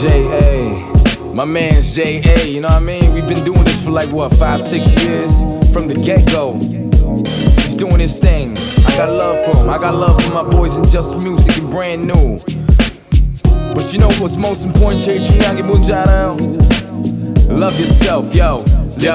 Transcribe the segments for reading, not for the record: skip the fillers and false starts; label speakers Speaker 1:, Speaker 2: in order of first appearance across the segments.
Speaker 1: J.A. My man's J.A., you know what I mean? We've been doing this for like, what, 5-6 years? From the get-go. He's doing his thing. I got love for him. I got love for my boys in Just Music and Brand New. But you know what's most important? 제일 중요한 게 뭔지 알아요? Love yourself, yo.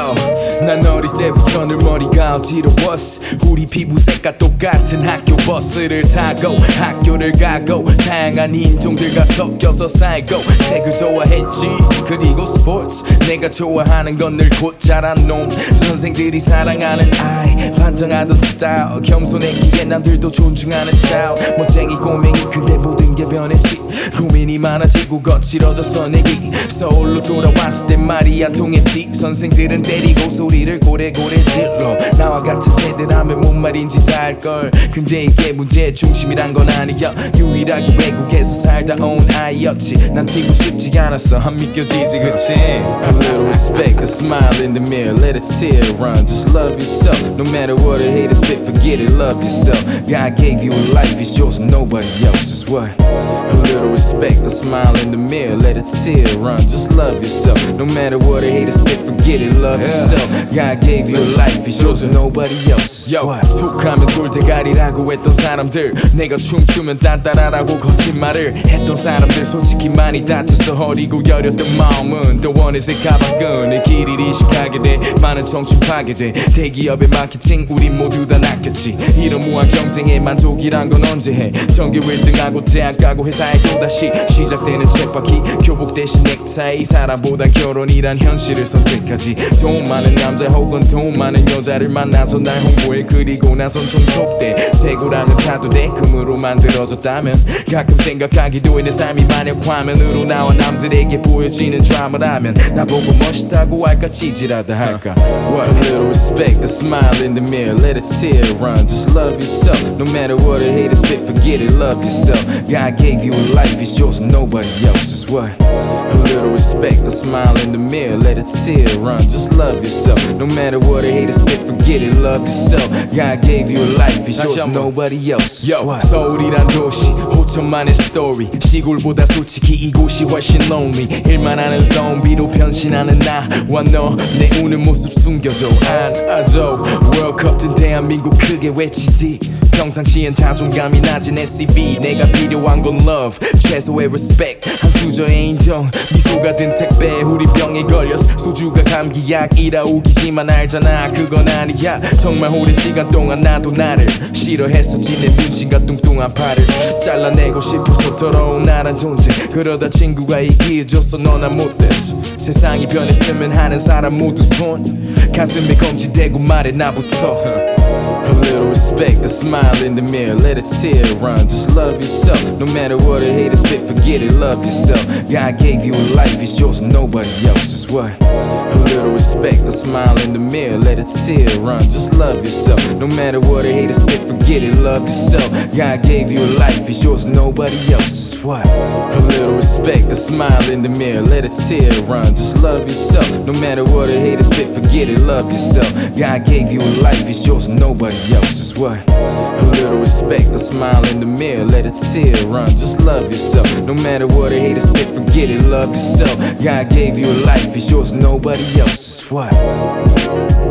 Speaker 1: 난 어릴 때부터 늘 머리가 어지러웠어. 우리 피부색과 똑같은 학교 버스를 타고 학교를 가고 다양한 인종들과 섞여서 살고 색을 좋아했지. 그리고 스포츠 내가 좋아하는 건 늘 곧 자란 놈. 선생들이 사랑하는 아이 반장하던 스타일 겸손했기에 남들도 존중하는 차일. 멋쟁이 꼬맹이 근데 모든 게 변했지. 고민이 많아지고 거칠어졌어 내기. 서울로 돌아왔을 땐 말이 안 통했지. 선생들은 때리고 소리를 고래고래 질러. 나와 같은 세대라면 뭔 말인지 다 알걸. 근데 이게 문제의 중심이란 건 아니야. 유일하게 외국에서 살다 온 아이였지. 난 튀고 싶지 않았어. 안 믿겨지지 그치. A little respect, a smile in the mirror, let a tear run. Just love yourself. No matter what a hater spit, forget it, love yourself. God gave you a life, it's yours and nobody else's. What? A little respect, a smile in the mirror, let a tear run. Just love yourself. No matter what a hater spit, forget it, love yourself. God gave you a life, it's yours and nobody else's. Yo, 툭하면 돌대가리라고 했던 사람들, 내가 춤추면 딴따라라고 거짓말을 했던 사람들, 솔직히 많이 다쳐서 허리고 여렸던 마음은 또 원해서 가방끈의 길이 이식하게 돼. 많은 청춘 파괴돼. 대기업의 마케팅 우린 모두 다 낚였지. 이런 무한 경쟁에 만족이란 건 언제 해. 전교 1등하고 대학 가고 회사에 또다시 시작되는 쳇바퀴. 교복 대신 넥타이. 사람보단 결혼이란 현실을 선택하지. 돈 많은 남자 혹은 돈 많은 여자를 만나서 날 홍보해. 그리고 나선 종속돼. 새고랑은 차도 돼. 금으로 만들어졌다면 가끔 생각하기도 해. 내 삶이 만약 화면으로 나와 남들에게 보여지는 드라마라면 나보고 멋있다고 할까 찌질하다 할까. What? A little respect, a smile in the mirror, let a tear run. Just love yourself. No matter what a hater spit, forget it, love yourself. God gave you a life, it's yours and nobody else's. What? A little respect, a smile in the mirror, let a tear run. Just love yourself. No matter what a hater spit, forget it, love yourself. God gave you a life, it's yours and nobody else's. Yo, 서울이란 도시 5천만의 스토리. 시골보다 솔직히 이곳이 훨씬 lonely. 일만 하는 좀비로 변신하는 나와 너. 내 우는 모습 숨겨줘 안아줘. 월드컵 땐 대한민국 크게 외치지. 평상시엔 자존감이 낮은 SCV. 내가 필요한 건 love, 최소의 respect, 한 수저의 인정. 미소가 든 택배 우리 병에 걸렸어. 소주가 감기약이라 우기지만 알잖아 그건 아니야. 정말 오랜 시간 동안 나도 나를 싫어했었지. 내 문신과 뚱뚱한 팔을 잘라내고 싶어서 더러운 나란 존재. 그러다 친구가 얘기해줬어 너나 못됐어. 세상이 변했으면 하는 사람 모두 손 가슴에 검지대고 말해 나부터. A little respect, a smile in the mirror, let a tear run. Just love yourself. No matter what a hater spit, forget it, love yourself. God gave you a life, it's yours and nobody else's. What? A little respect, a smile in the mirror, let a tear run. Just love yourself. No matter what a hater spit, forget it, love yourself. God gave you a life, it's yours and nobody else's. What? A little respect, a smile in the mirror, let a tear run. Just love yourself. No matter what a hater spit, forget it, love yourself. God gave you a life, it's yours and nobody else's. What? A little respect, a smile in the mirror, let a tear run. Just love yourself. No matter what a hater spit, forget it, love yourself. God gave you a life, it's yours and nobody else's. What?